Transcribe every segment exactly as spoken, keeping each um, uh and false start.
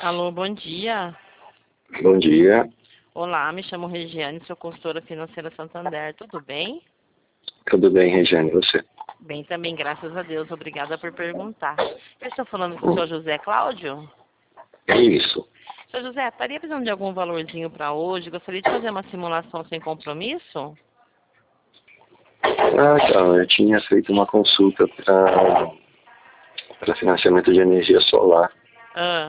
Alô, bom dia. Bom dia. Olá, me chamo Regiane, sou consultora financeira Santander. Tudo bem? Tudo bem, Regiane, e você? Bem também, graças a Deus. Obrigada por perguntar. Eu estou falando com o senhor José Cláudio? É isso. Senhor José, estaria precisando de algum valorzinho para hoje? Gostaria de fazer uma simulação sem compromisso? Ah, então, eu tinha feito uma consulta para para financiamento de energia solar. Ah,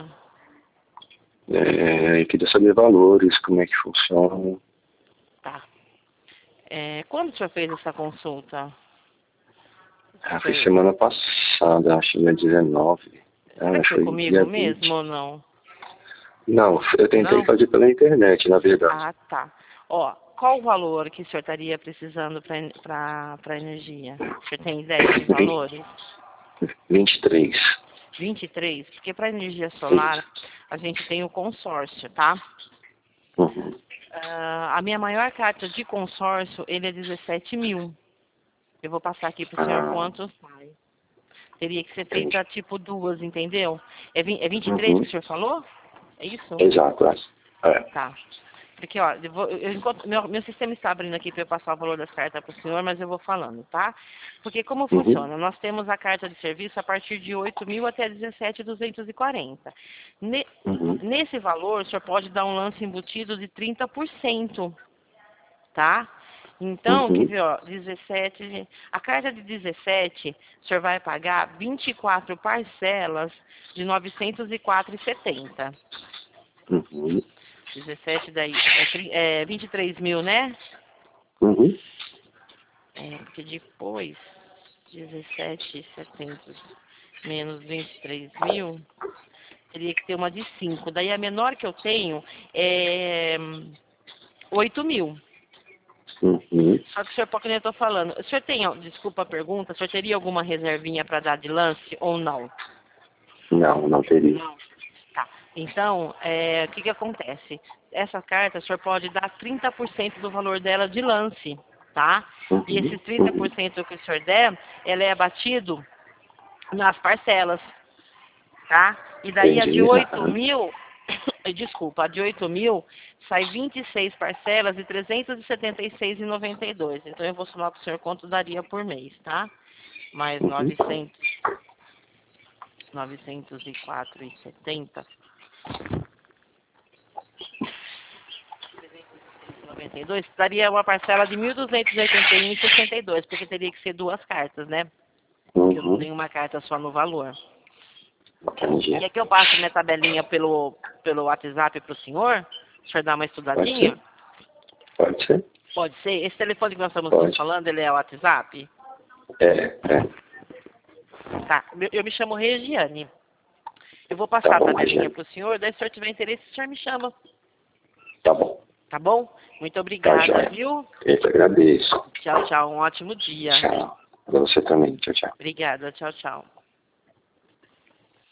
É, eu queria saber valores, como é que funciona. tá. É, quando o senhor fez essa consulta? Ah, foi Foi- semana passada, acho que dia dezenove. Será Ah, que foi foi dia comigo vinte. mesmo ou não? Não, eu tentei Não? fazer pela internet, na verdade. Ah, tá. Ó, qual o valor que o senhor estaria precisando para energia? O senhor tem ideia de valores? vinte e três. vinte e três? Porque para energia solar Isso. a gente tem o consórcio, tá? Uhum. Ah, a minha maior carta de consórcio, ele é dezessete mil. Eu vou passar aqui para o senhor Ah, quanto sai. Teria que ser entendi. feita tipo duas, entendeu? É, vinte, é vinte e três que Uhum. o senhor falou? É isso? Exato, é. É. Tá. Porque, ó, eu vou, eu, enquanto, meu, meu sistema está abrindo aqui para eu passar o valor das cartas para o senhor, mas eu vou falando, tá? Porque como Uhum. funciona? Nós temos a carta de serviço a partir de oito mil até dezessete mil duzentos e quarenta. Ne, Uhum. nesse valor, o senhor pode dar um lance embutido de trinta por cento, tá? Então, quer Uhum. ver, ó, dezessete, a carta de dezessete, o senhor vai pagar vinte e quatro parcelas de novecentos e quatro reais e setenta centavos. Uhum. dezessete daí, é, tri- é vinte e três mil, né? Uhum. É, porque depois, dezessete mil e setecentos menos vinte e três mil, teria que ter uma de cinco. Daí a menor que eu tenho é oito mil. Uhum. Só que o senhor, porque eu estou falando, o senhor tem, desculpa a pergunta, o senhor teria alguma reservinha para dar de lance ou não? Não, não teria. Não. Tá. Então, é, o que que acontece? Essa carta, o senhor pode dar trinta por cento do valor dela de lance, tá? E Uhum. esses trinta por Uhum. cento que o senhor der, ela é abatido nas parcelas, tá? E daí a de Entendi. oito Aham. mil, desculpa, a de oito mil sai vinte e seis parcelas de trezentos e setenta e seis reais e noventa e dois. Então eu vou somar para o senhor quanto daria por mês, tá? Mais Uhum. novecentos, novecentos e quatro reais e setenta, noventa e dois, daria uma parcela de mil duzentos e oitenta e um reais e sessenta e dois, porque teria que ser duas cartas, né? Porque eu não Uhum. tenho uma carta só no valor. Entendi. Quer que eu passe minha tabelinha pelo, pelo WhatsApp para o senhor? O senhor dá uma Pode estudadinha? ser? Pode ser? Pode ser? Esse telefone que nós estamos Pode. falando, ele é o WhatsApp? É, é. Tá. Eu, eu me chamo Regiane. Eu vou Tá passar a bom, tabelinha Regiane. para o senhor, daí se o senhor tiver interesse, o senhor me chama. Tá bom. Tá bom? Muito Tá, obrigada, joia. viu? Eu te agradeço. Tchau, tchau. Um ótimo dia. Tchau. Pra você também. Tchau, tchau. Obrigada. Tchau, tchau.